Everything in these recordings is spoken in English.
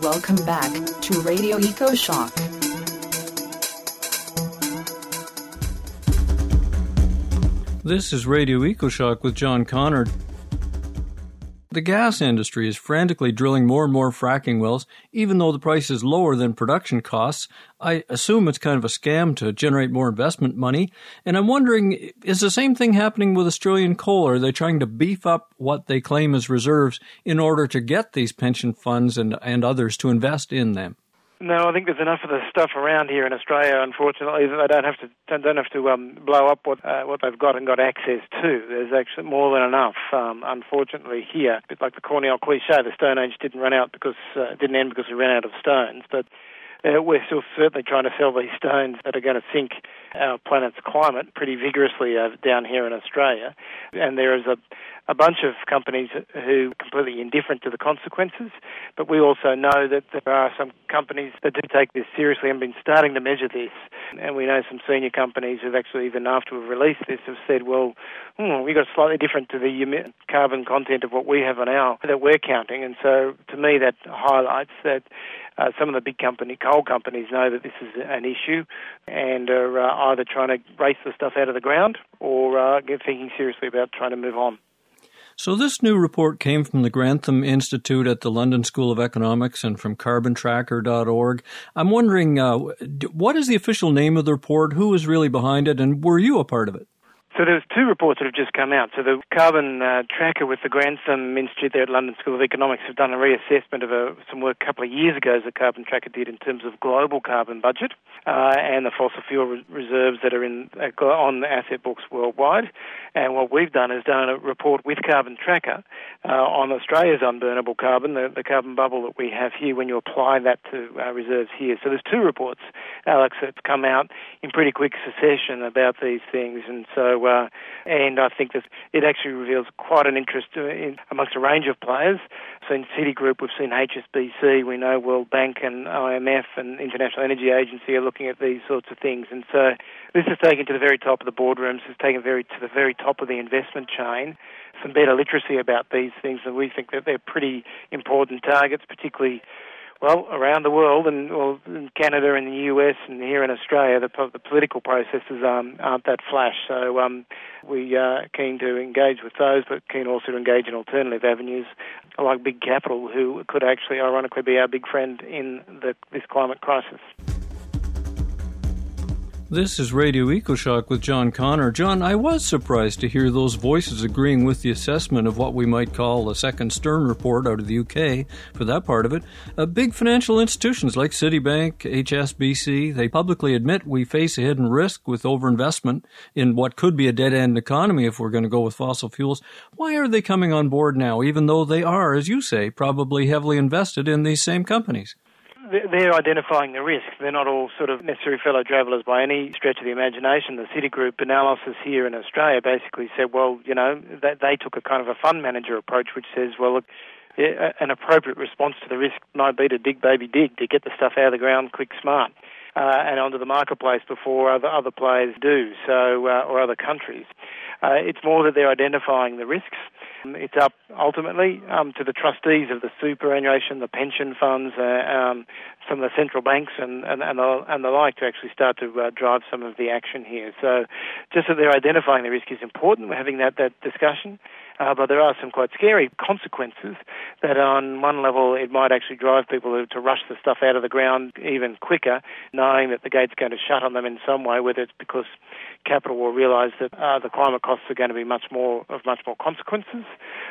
Welcome back to Radio EcoShock. This is Radio EcoShock with John Connor. The gas industry is frantically drilling more and more fracking wells, even though the price is lower than production costs. I assume it's kind of a scam to generate more investment money. And I'm wondering, is the same thing happening with Australian coal? Are they trying to beef up what they claim as reserves in order to get these pension funds and others to invest in them? No, I think there's enough of the stuff around here in Australia, unfortunately, that they don't have to blow up what they've got and got access to. There's actually more than enough, unfortunately, here. A bit like the corny old cliche, the Stone Age didn't end because we ran out of stones. But we're still certainly trying to sell these stones that are going to sink our planet's climate pretty vigorously down here in Australia. And there is a bunch of companies who are completely indifferent to the consequences, but we also know that there are some companies that do take this seriously and been starting to measure this. And we know some senior companies who've actually, even after we've released this, have said, well, we got slightly different to the carbon content of what we have on that we're counting. And so to me that highlights that some of the big coal companies know that this is an issue and are either trying to race the stuff out of the ground or thinking seriously about trying to move on. So this new report came from the Grantham Institute at the London School of Economics and from carbontracker.org. I'm wondering, what is the official name of the report? Who is really behind it? And were you a part of it? So there's two reports that have just come out. So the Carbon Tracker with the Grantham Institute there at London School of Economics have done a reassessment of some work a couple of years ago as the Carbon Tracker did in terms of global carbon budget and the fossil fuel reserves that are on the asset books worldwide. And what we've done is done a report with Carbon Tracker on Australia's unburnable carbon, the carbon bubble that we have here when you apply that to reserves here. So there's two reports, Alex, that have come out in pretty quick succession about these things. And so and I think that it actually reveals quite an interest amongst a range of players. So in Citigroup, we've seen HSBC, we know World Bank and IMF and International Energy Agency are looking at these sorts of things. And so this is taken to the very top of the boardrooms, it's taken to the very top of the investment chain. Some better literacy about these things, and we think that they're pretty important targets, particularly around the world, and in Canada and the US and here in Australia, the political processes aren't that flash. So we are keen to engage with those, but keen also to engage in alternative avenues like Big Capital, who could actually, ironically, be our big friend in this climate crisis. This is Radio EcoShock with John Connor. John, I was surprised to hear those voices agreeing with the assessment of what we might call a second Stern report out of the UK, for that part of it. Big financial institutions like Citibank, HSBC, they publicly admit we face a hidden risk with overinvestment in what could be a dead-end economy if we're going to go with fossil fuels. Why are they coming on board now, even though they are, as you say, probably heavily invested in these same companies? They're identifying the risk. They're not all sort of necessary fellow travellers by any stretch of the imagination. The Citigroup analysis here in Australia basically said, they took a kind of a fund manager approach, which says, an appropriate response to the risk might be to dig, baby, dig, to get the stuff out of the ground quick, smart, and onto the marketplace before other players do, or other countries. It's more that they're identifying the risks. It's up ultimately to the trustees of the superannuation, the pension funds, some of the central banks and the like to actually start to drive some of the action here. So just that they're identifying the risk is important. We're having that discussion. But there are some quite scary consequences that on one level it might actually drive people to rush the stuff out of the ground even quicker, knowing that the gate's going to shut on them in some way, whether it's because capital will realise that the climate costs are going to be much more consequences,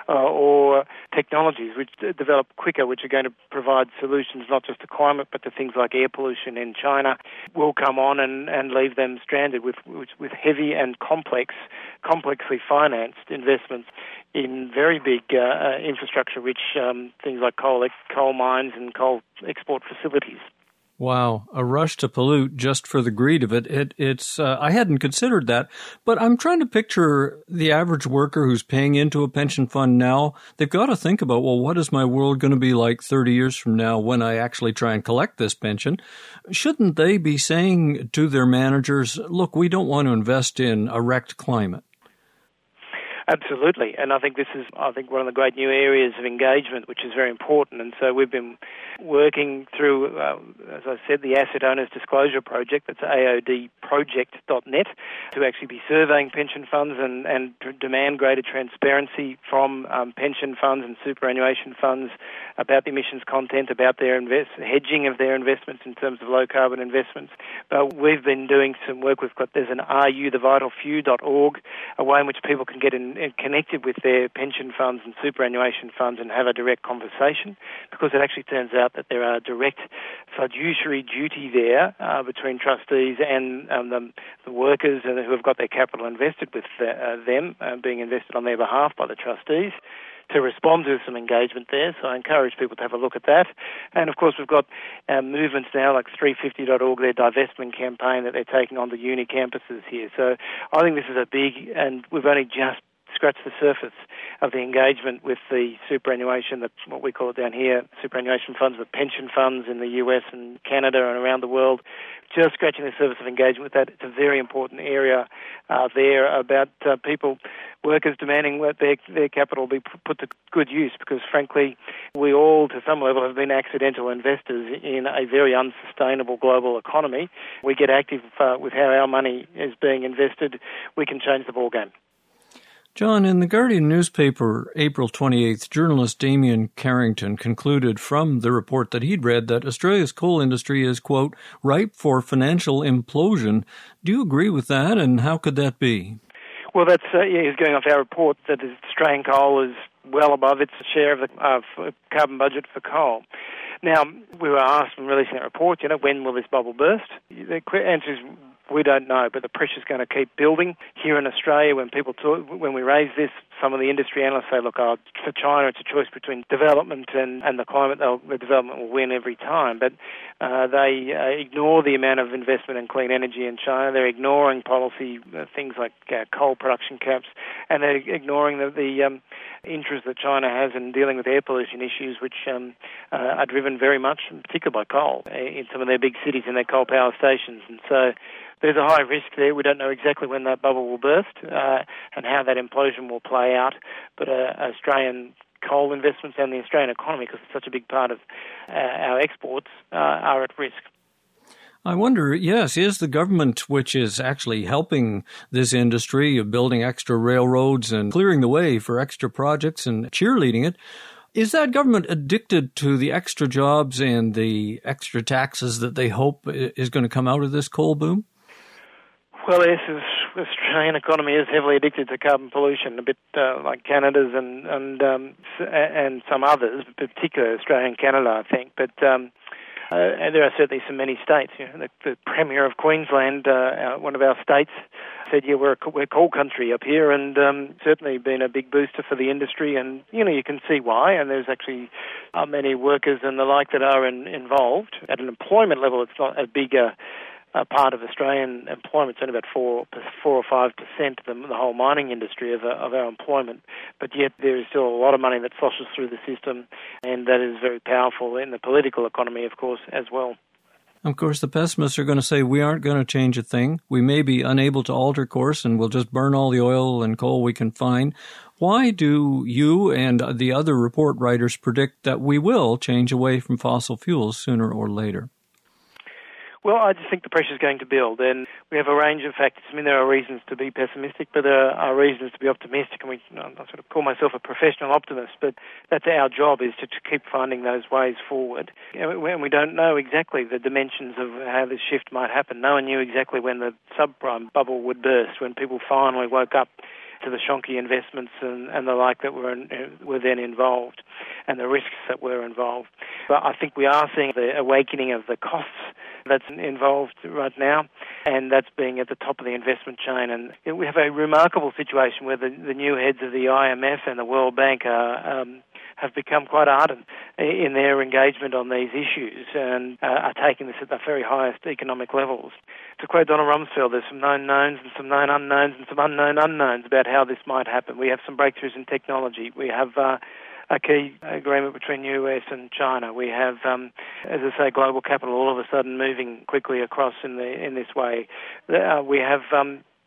or technologies which develop quicker, which are going to provide solutions not just to climate but to things like air pollution in China, will come on and leave them stranded with heavy and complexly financed investments in very big infrastructure-rich things like coal mines and coal export facilities. Wow, a rush to pollute just for the greed of it. It's I hadn't considered that, but I'm trying to picture the average worker who's paying into a pension fund now. They've got to think about, what is my world going to be like 30 years from now when I actually try and collect this pension? Shouldn't they be saying to their managers, look, we don't want to invest in a wrecked climate? Absolutely, and I think this is, one of the great new areas of engagement, which is very important. And so we've been working through, as I said, the Asset Owners Disclosure Project, that's aodproject.net, to actually be surveying pension funds and demand greater transparency from pension funds and superannuation funds about the emissions content, about their hedging of their investments in terms of low-carbon investments. But we've been doing some work. There's an arethevitalfew.org, a way in which people can get connected with their pension funds and superannuation funds and have a direct conversation, because it actually turns out that there are direct fiduciary duty there between trustees and the workers who have got their capital invested with them, being invested on their behalf by the trustees, to respond to some engagement there. So I encourage people to have a look at that. And of course, we've got movements now like 350.org, their divestment campaign that they're taking on the uni campuses here. So I think this is a big, and we've only just scratched the surface of the engagement with the superannuation, what we call it down here, superannuation funds, the pension funds in the US and Canada and around the world. Just scratching the surface of engagement with that. It's a very important area there about workers demanding that their capital be put to good use, because frankly, we all, to some level, have been accidental investors in a very unsustainable global economy. We get active with how our money is being invested, we can change the ballgame. John, in the Guardian newspaper, April 28th, journalist Damien Carrington concluded from the report that he'd read that Australia's coal industry is, quote, ripe for financial implosion. Do you agree with that, and how could that be? Well, that's he's going off our report that Australian coal is well above its share of the carbon budget for coal. Now, we were asked in releasing that report, when will this bubble burst? The answer is we don't know, but the pressure's going to keep building. Here in Australia, when we raise this, some of the industry analysts say, look, for China it's a choice between development and the climate. The development will win every time. But they ignore the amount of investment in clean energy in China. They're ignoring policy, things like coal production caps, and they're ignoring the interest that China has in dealing with air pollution issues, which are driven very much, in particular by coal, in some of their big cities and their coal power stations. And so there's a high risk there. We don't know exactly when that bubble will burst and how that implosion will play out. But Australian coal investments and the Australian economy, because it's such a big part of our exports, are at risk. I wonder, yes, is the government, which is actually helping this industry of building extra railroads and clearing the way for extra projects and cheerleading it, is that government addicted to the extra jobs and the extra taxes that they hope is going to come out of this coal boom? Well, yes, the Australian economy is heavily addicted to carbon pollution, a bit like Canada's and some others, particularly Australia and Canada, I think. But and there are certainly many states. The Premier of Queensland, one of our states, said, we're coal country up here, and certainly been a big booster for the industry. And, you can see why, and there's actually many workers and the like that are involved. At an employment level, it's not as big a part of Australian employment. It's only about 4 or 5% of the whole mining industry of our employment. But yet there is still a lot of money that sloshes through the system, and that is very powerful in the political economy, of course, as well. Of course, the pessimists are going to say we aren't going to change a thing. We may be unable to alter course, and we'll just burn all the oil and coal we can find. Why do you and the other report writers predict that we will change away from fossil fuels sooner or later? Well, I just think the pressure is going to build, and we have a range of factors. I mean, there are reasons to be pessimistic, but there are reasons to be optimistic, and I sort of call myself a professional optimist, but that's our job, is to keep finding those ways forward. And we don't know exactly the dimensions of how this shift might happen. No one knew exactly when the subprime bubble would burst, when people finally woke up to the shonky investments and the like that were then involved, and the risks that were involved. But I think we are seeing the awakening of the costs that's involved right now, and that's being at the top of the investment chain. And we have a remarkable situation where the new heads of the IMF and the World Bank have become quite ardent in their engagement on these issues and are taking this at the very highest economic levels. To quote Donald Rumsfeld, there's some known knowns and some known unknowns and some unknown unknowns about how this might happen. We have some breakthroughs in technology. We have a key agreement between US and China. We have, as I say, global capital all of a sudden moving quickly across in this way. We have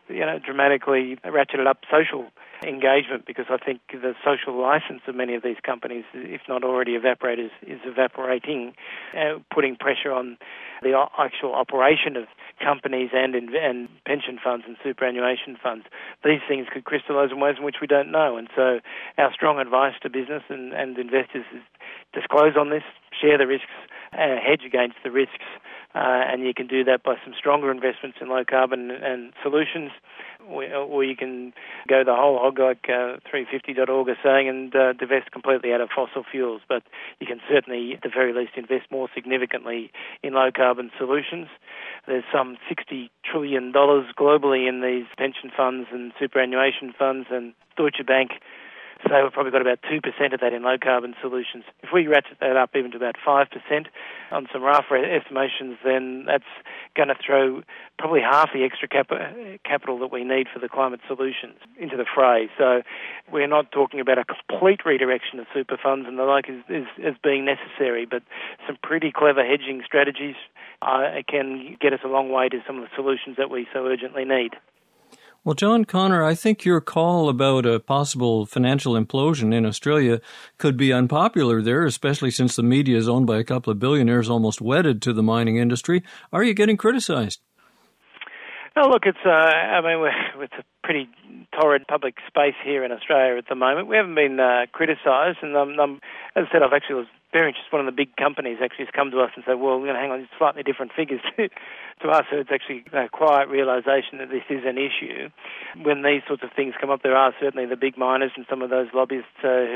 dramatically ratcheted up social engagement, because I think the social license of many of these companies, if not already evaporated, is evaporating, putting pressure on the actual operation of companies and pension funds and superannuation funds. These things could crystallise in ways in which we don't know. And so our strong advice to business and investors is disclose on this, share the risks, hedge against the risks, and you can do that by some stronger investments in low carbon and solutions, or you can go the whole hog like 350.org is saying and divest completely out of fossil fuels. But you can certainly, at the very least, invest more significantly in low carbon solutions. There's some $60 trillion globally in these pension funds and superannuation funds, and Deutsche Bank say we've probably got about 2% of that in low-carbon solutions. If we ratchet that up even to about 5% on some rough estimations, then that's going to throw probably half the extra capital that we need for the climate solutions into the fray. So we're not talking about a complete redirection of super funds and the like as being necessary, but some pretty clever hedging strategies can get us a long way to some of the solutions that we so urgently need. Well, John Connor, I think your call about a possible financial implosion in Australia could be unpopular there, especially since the media is owned by a couple of billionaires almost wedded to the mining industry. Are you getting criticized? No, look, it's it's a pretty torrid public space here in Australia at the moment. We haven't been criticised, and as I said, I've actually was very interested. One of the big companies actually has come to us and said, well, hang on, it's slightly different figures to us. So it's actually a quiet realisation that this is an issue. When these sorts of things come up, there are certainly the big miners and some of those lobbyists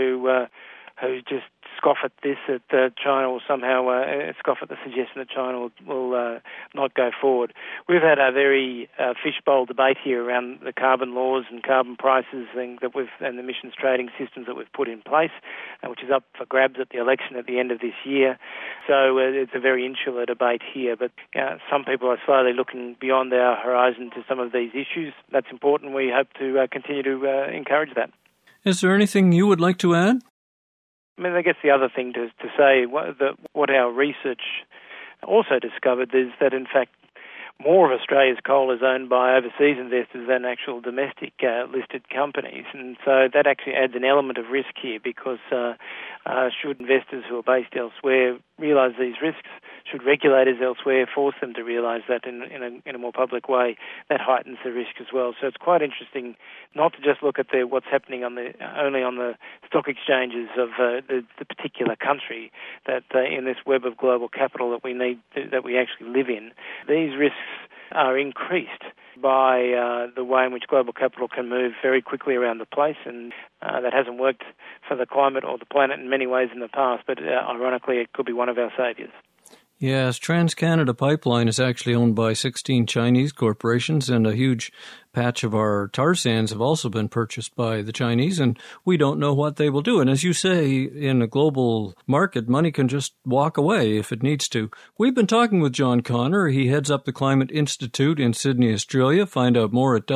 who just scoff at this, that China will somehow scoff at the suggestion that China will not go forward. We've had a very fishbowl debate here around the carbon laws and carbon prices and the emissions trading systems that we've put in place, which is up for grabs at the election at the end of this year. So it's a very insular debate here, but some people are slowly looking beyond our horizon to some of these issues. That's important. We hope to continue to encourage that. Is there anything you would like to add? I guess the other thing to say, what our research also discovered is that, in fact, more of Australia's coal is owned by overseas investors than actual domestic listed companies. And so that actually adds an element of risk here, because should investors who are based elsewhere realise these risks, should regulators elsewhere force them to realise that in a more public way, that heightens the risk as well. So it's quite interesting not to just look at what's happening only on the stock exchanges of the particular country, that in this web of global capital that we actually live in, these risks are increased by the way in which global capital can move very quickly around the place, and that hasn't worked for the climate or the planet in many ways in the past, but ironically it could be one of our saviours. Yes, TransCanada Pipeline is actually owned by 16 Chinese corporations, and a huge patch of our tar sands have also been purchased by the Chinese, and we don't know what they will do. And as you say, in a global market, money can just walk away if it needs to. We've been talking with John Connor. He heads up the Climate Institute in Sydney, Australia. Find out more at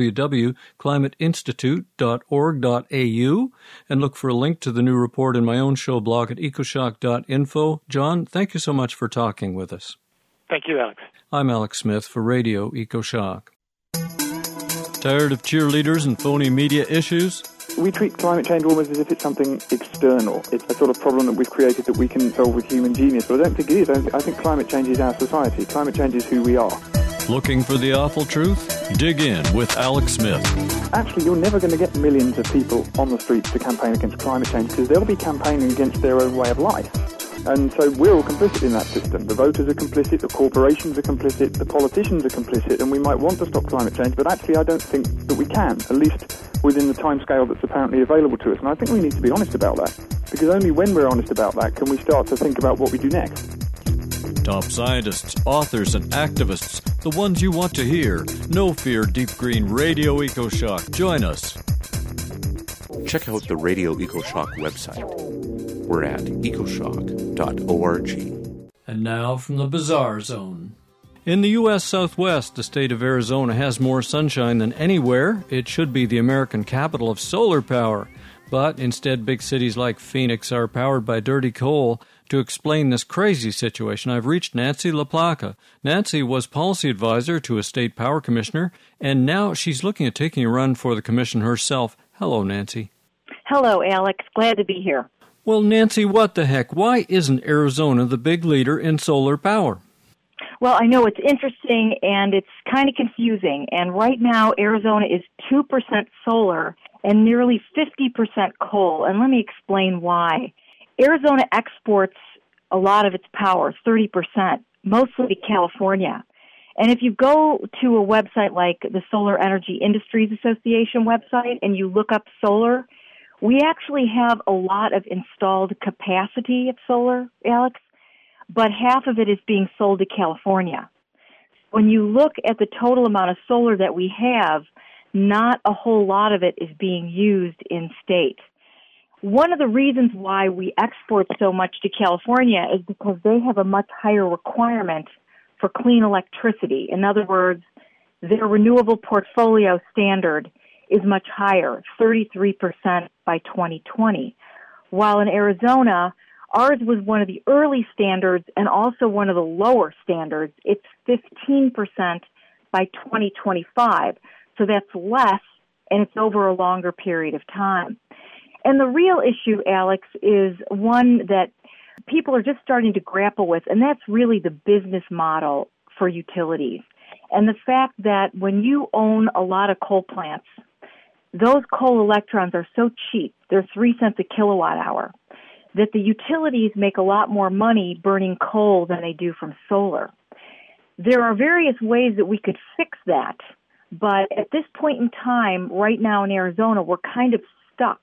www.climateinstitute.org.au and look for a link to the new report in my own show blog at ecoshock.info. John, thank you so much for talking with us. Thank you, Alex. I'm Alex Smith for Radio EcoShock. Tired of cheerleaders and phony media issues? We treat climate change almost as if it's something external. It's a sort of problem that we've created that we can solve with human genius. But I don't think it is. I think climate change is our society. Climate change is who we are. Looking for the awful truth? Dig in with Alex Smith. Actually, you're never going to get millions of people on the streets to campaign against climate change, because they'll be campaigning against their own way of life. And so we're all complicit in that system. The voters are complicit, the corporations are complicit, the politicians are complicit, and we might want to stop climate change, but actually I don't think that we can, at least within the timescale that's apparently available to us. And I think we need to be honest about that, because only when we're honest about that can we start to think about what we do next. Top scientists, authors, and activists, the ones you want to hear. No fear, Deep Green Radio EcoShock. Join us. Check out the Radio EcoShock website. We're at ecoshock.org. And now from the Bizarre Zone. In the U.S. Southwest, the state of Arizona has more sunshine than anywhere. It should be the American capital of solar power. But instead, big cities like Phoenix are powered by dirty coal. To explain this crazy situation, I've reached Nancy LaPlaca. Nancy was policy advisor to a state power commissioner, and now she's looking at taking a run for the commission herself. Hello, Nancy. Hello, Alex. Glad to be here. Well, Nancy, what the heck? Why isn't Arizona the big leader in solar power? Well, I know it's interesting and it's kind of confusing. And right now, Arizona is 2% solar and nearly 50% coal. And let me explain why. Arizona exports a lot of its power, 30%, mostly to California. And if you go to a website like the Solar Energy Industries Association website and you look up solar, we actually have a lot of installed capacity of solar, Alex, but half of it is being sold to California. When you look at the total amount of solar that we have, not a whole lot of it is being used in state. One of the reasons why we export so much to California is because they have a much higher requirement for clean electricity. In other words, their renewable portfolio standard is much higher, 33% by 2020. While in Arizona, ours was one of the early standards and also one of the lower standards. It's 15% by 2025. So that's less, and it's over a longer period of time. And the real issue, Alex, is one that people are just starting to grapple with, and that's really the business model for utilities. And the fact that when you own a lot of coal plants, those coal electrons are so cheap, they're 3 cents a kilowatt hour, that the utilities make a lot more money burning coal than they do from solar. There are various ways that we could fix that, but at this point in time, right now in Arizona, we're kind of stuck.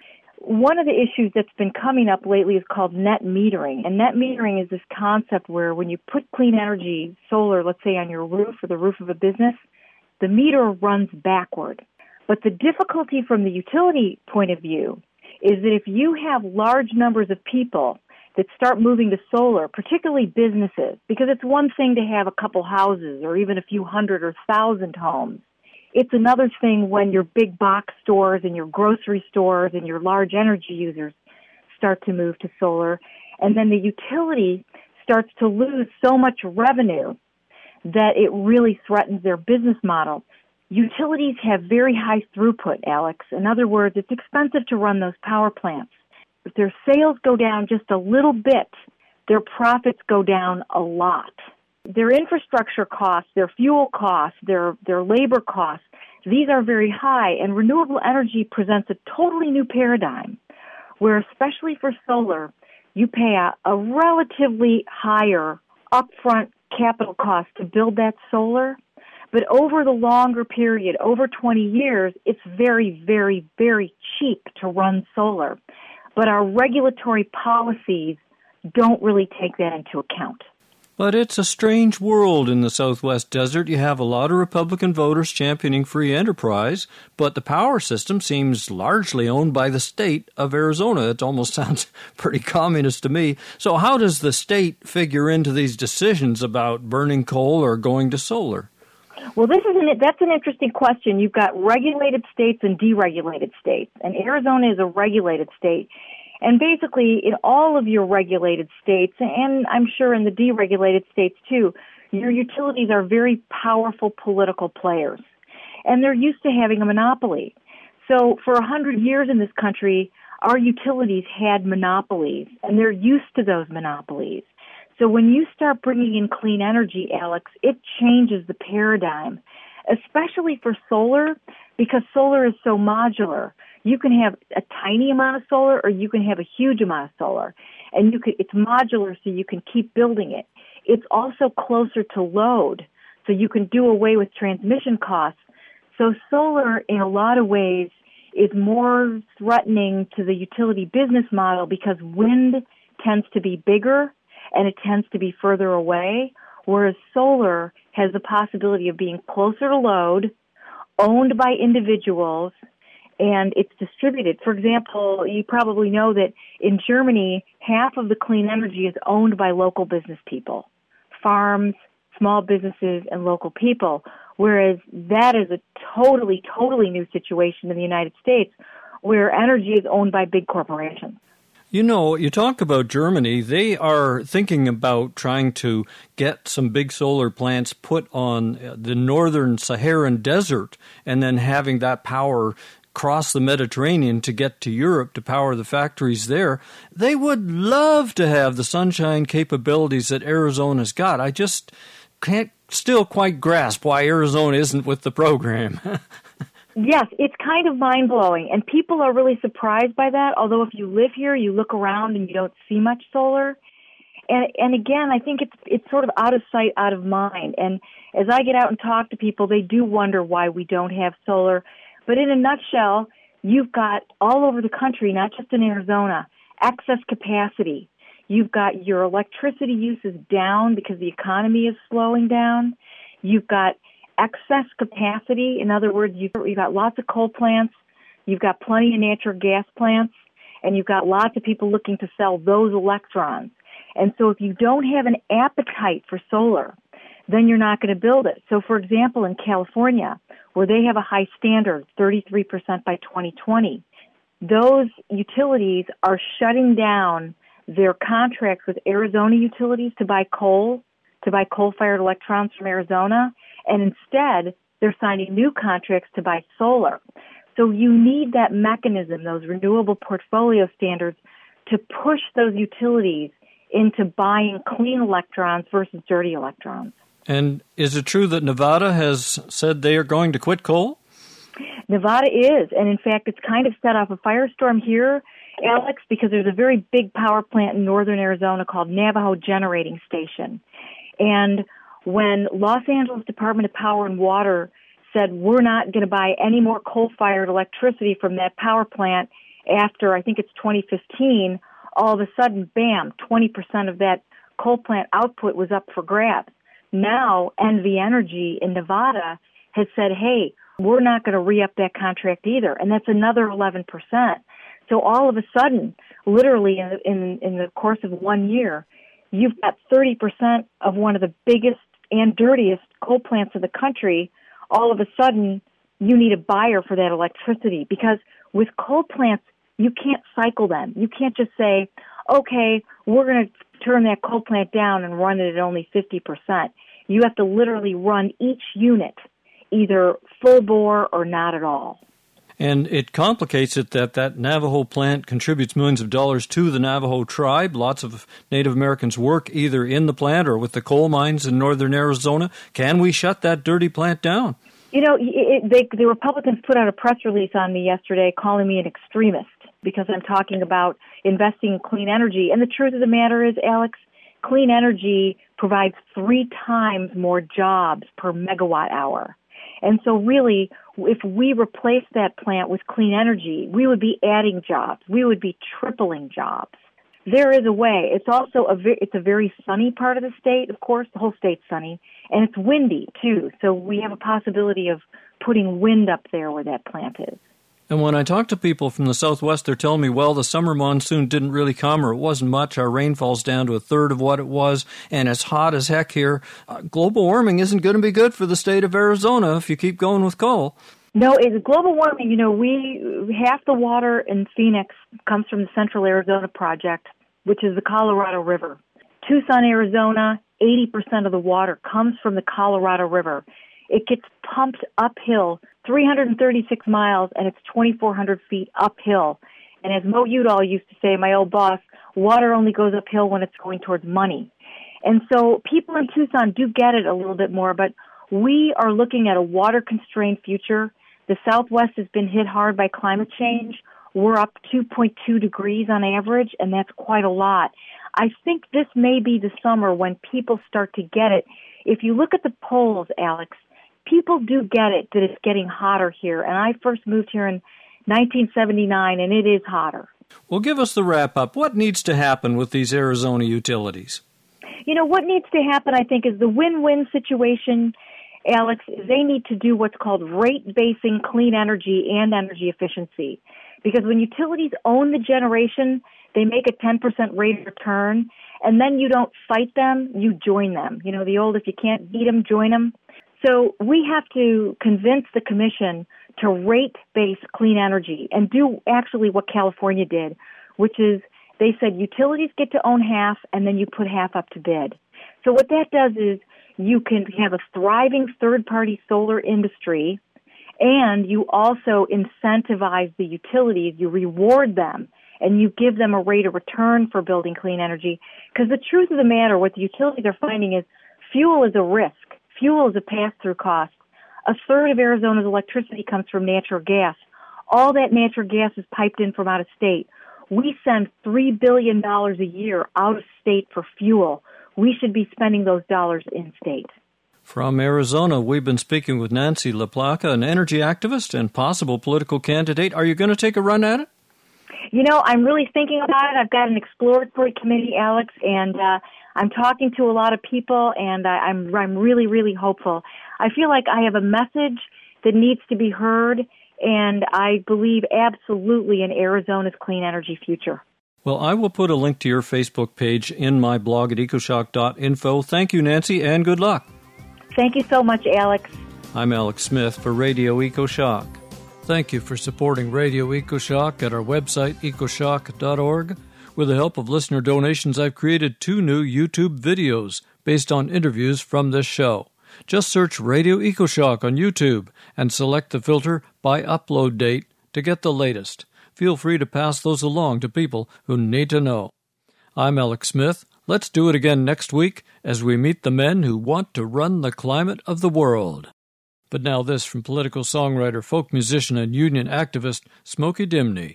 One of the issues that's been coming up lately is called net metering. And net metering is this concept where when you put clean energy, solar, let's say on your roof or the roof of a business, the meter runs backward. But the difficulty from the utility point of view is that if you have large numbers of people that start moving to solar, particularly businesses, because it's one thing to have a couple houses or even a few hundred or thousand homes. It's another thing when your big box stores and your grocery stores and your large energy users start to move to solar. And then the utility starts to lose so much revenue that it really threatens their business model. Utilities have very high throughput, Alex. In other words, it's expensive to run those power plants. If their sales go down just a little bit, their profits go down a lot. Their infrastructure costs, their fuel costs, their labor costs, these are very high, and renewable energy presents a totally new paradigm where, especially for solar, you pay a relatively higher upfront capital cost to build that solar, but over the longer period, over 20 years, it's very, very, very cheap to run solar. But our regulatory policies don't really take that into account. But it's a strange world in the Southwest desert. You have a lot of Republican voters championing free enterprise, but the power system seems largely owned by the state of Arizona. It almost sounds pretty communist to me. So how does the state figure into these decisions about burning coal or going to solar? Well, that's an interesting question. You've got regulated states and deregulated states, and Arizona is a regulated state. And basically, in all of your regulated states, and I'm sure in the deregulated states too, your utilities are very powerful political players. And they're used to having a monopoly. So for 100 years in this country, our utilities had monopolies, and they're used to those monopolies. So when you start bringing in clean energy, Alex, it changes the paradigm, especially for solar, because solar is so modular. You can have a tiny amount of solar or you can have a huge amount of solar. And it's modular so you can keep building it. It's also closer to load, so you can do away with transmission costs. So solar, in a lot of ways, is more threatening to the utility business model because wind tends to be bigger and it tends to be further away, whereas solar has the possibility of being closer to load, owned by individuals, and it's distributed. For example, you probably know that in Germany, half of the clean energy is owned by local business people, farms, small businesses, and local people, whereas that is a totally new situation in the United States, where energy is owned by big corporations. You know, you talk about Germany. They are thinking about trying to get some big solar plants put on the northern Saharan desert and then having that power cross the Mediterranean to get to Europe to power the factories there. They would love to have the sunshine capabilities that Arizona's got. I just can't still quite grasp why Arizona isn't with the program. Yes, it's kind of mind-blowing, and people are really surprised by that, although if you live here, you look around and you don't see much solar. And again, I think it's sort of out of sight, out of mind. And as I get out and talk to people, they do wonder why we don't have solar. But in a nutshell, you've got all over the country, not just in Arizona, excess capacity. You've got your electricity use is down because the economy is slowing down. You've got excess capacity. In other words, you've got lots of coal plants, you've got plenty of natural gas plants, and you've got lots of people looking to sell those electrons. And so if you don't have an appetite for solar, then you're not going to build it. So, for example, in California, where they have a high standard, 33% by 2020, those utilities are shutting down their contracts with Arizona utilities to buy coal-fired electrons from Arizona, and instead they're signing new contracts to buy solar. So you need that mechanism, those renewable portfolio standards, to push those utilities into buying clean electrons versus dirty electrons. And is it true that Nevada has said they are going to quit coal? Nevada is, and in fact it's kind of set off a firestorm here, Alex, because there's a very big power plant in northern Arizona called Navajo Generating Station. And when Los Angeles Department of Power and Water said we're not going to buy any more coal-fired electricity from that power plant after, I think it's 2015, all of a sudden, bam, 20% of that coal plant output was up for grabs. Now, NV Energy in Nevada has said, hey, we're not going to re-up that contract either, and that's another 11%. So all of a sudden, literally in the course of 1 year, you've got 30% of one of the biggest and dirtiest coal plants in the country. All of a sudden, you need a buyer for that electricity, because with coal plants, you can't cycle them. You can't just say, okay, we're going to turn that coal plant down and run it at only 50%. You have to literally run each unit either full bore or not at all. And it complicates it that Navajo plant contributes millions of dollars to the Navajo tribe. Lots of Native Americans work either in the plant or with the coal mines in northern Arizona. Can we shut that dirty plant down? You know, the Republicans put out a press release on me yesterday calling me an extremist because I'm talking about investing in clean energy. And the truth of the matter is, Alex, clean energy provides 3 times more jobs per megawatt hour. And so really, if we replace that plant with clean energy, we would be adding jobs. We would be tripling jobs. There is a way. It's also it's a very sunny part of the state, of course. The whole state's sunny. And it's windy, too. So we have a possibility of putting wind up there where that plant is. And when I talk to people from the Southwest, they're telling me, well, the summer monsoon didn't really come, or it wasn't much. Our rainfall's down to a third of what it was, and it's hot as heck here. Global warming isn't going to be good for the state of Arizona if you keep going with coal. No, it's global warming. You know, half the water in Phoenix comes from the Central Arizona Project, which is the Colorado River. Tucson, Arizona, 80% of the water comes from the Colorado River. It gets pumped uphill 336 miles, and it's 2,400 feet uphill. And as Mo Udall used to say, my old boss, water only goes uphill when it's going towards money. And so people in Tucson do get it a little bit more, but we are looking at a water-constrained future. The Southwest has been hit hard by climate change. We're up 2.2 degrees on average, and that's quite a lot. I think this may be the summer when people start to get it. If you look at the polls, Alex, people do get it that it's getting hotter here. And I first moved here in 1979, and it is hotter. Well, give us the wrap-up. What needs to happen with these Arizona utilities? You know, what needs to happen, I think, is the win-win situation, Alex. They need to do what's called rate-basing clean energy and energy efficiency. Because when utilities own the generation, they make a 10% rate of return, and then you don't fight them, you join them. You know, the old, if you can't beat them, join them. So we have to convince the commission to rate-base clean energy and do actually what California did, which is they said utilities get to own half and then you put half up to bid. So what that does is you can have a thriving third-party solar industry, and you also incentivize the utilities, you reward them, and you give them a rate of return for building clean energy. Because the truth of the matter, what the utilities are finding is fuel is a risk. Fuel is a pass-through cost. A third of Arizona's electricity comes from natural gas. All that natural gas is piped in from out of state. We send $3 billion a year out of state for fuel. We should be spending those dollars in state. From Arizona, we've been speaking with Nancy LaPlaca, an energy activist and possible political candidate. Are you going to take a run at it? You know, I'm really thinking about it. I've got an exploratory committee, Alex, and I'm talking to a lot of people, and I'm really, really hopeful. I feel like I have a message that needs to be heard, and I believe absolutely in Arizona's clean energy future. Well, I will put a link to your Facebook page in my blog at ecoshock.info. Thank you, Nancy, and good luck. Thank you so much, Alex. I'm Alex Smith for Radio EcoShock. Thank you for supporting Radio EcoShock at our website, ecoshock.org. With the help of listener donations, I've created 2 new YouTube videos based on interviews from this show. Just search Radio EcoShock on YouTube and select the filter by upload date to get the latest. Feel free to pass those along to people who need to know. I'm Alex Smith. Let's do it again next week as we meet the men who want to run the climate of the world. But now this from political songwriter, folk musician, and union activist Smokey Dimney.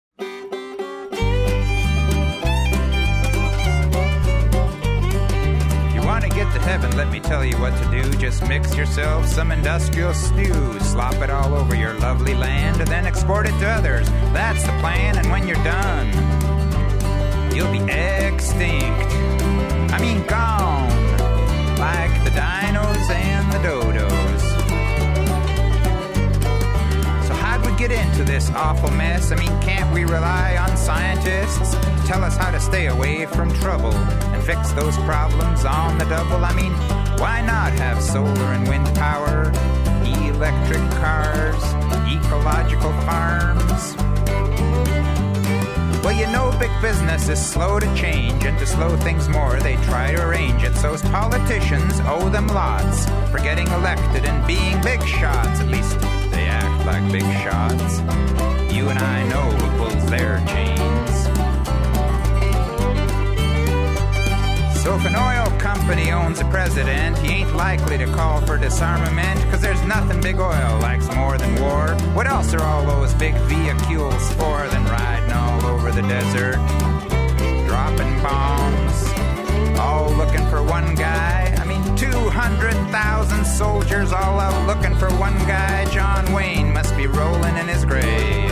Get to heaven, let me tell you what to do. Just mix yourself some industrial stew. Slop it all over your lovely land and then export it to others. That's the plan, and when you're done, you'll be extinct. I mean gone, like the dinos and the dodos. So how'd we get into this awful mess? I mean, can't we rely on scientists to tell us how to stay away from trouble and fix those problems on the double? I mean, why not have solar and wind power, electric cars, ecological farms? Well, you know big business is slow to change, and to slow things more, they try to arrange it. So politicians owe them lots for getting elected and being big shots. At least they act like big shots. You and I know who pulls their chains. So if an oil company owns a president, he ain't likely to call for disarmament, 'cause there's nothing big oil likes more than war. What else are all those big vehicles for than riding all over the desert, dropping bombs, all looking for one guy? I mean, 200,000 soldiers all out looking for one guy. John Wayne must be rolling in his grave.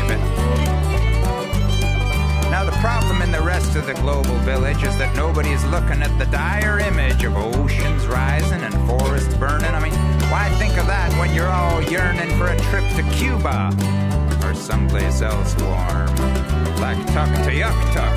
Now the problem in the rest of the global village is that nobody's looking at the dire image of oceans rising and forests burning. I mean, why think of that when you're all yearning for a trip to Cuba or someplace else warm, like Tuktoyaktuk?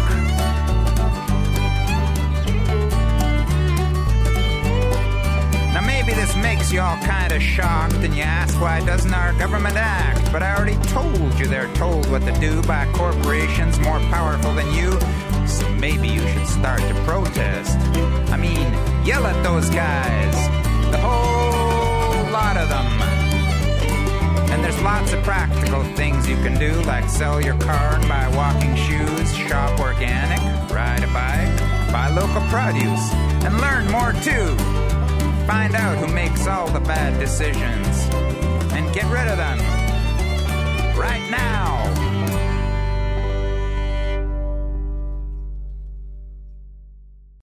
Now maybe this makes you all kind of shocked and you ask, why doesn't our government act? But I already told you they're told what to do by corporations more powerful than you. So maybe you should start to protest. I mean, yell at those guys, the whole lot of them. And there's lots of practical things you can do, like sell your car and buy walking shoes, shop organic, ride a bike, buy local produce, and learn more too. Find out who makes all the bad decisions and get rid of them right now.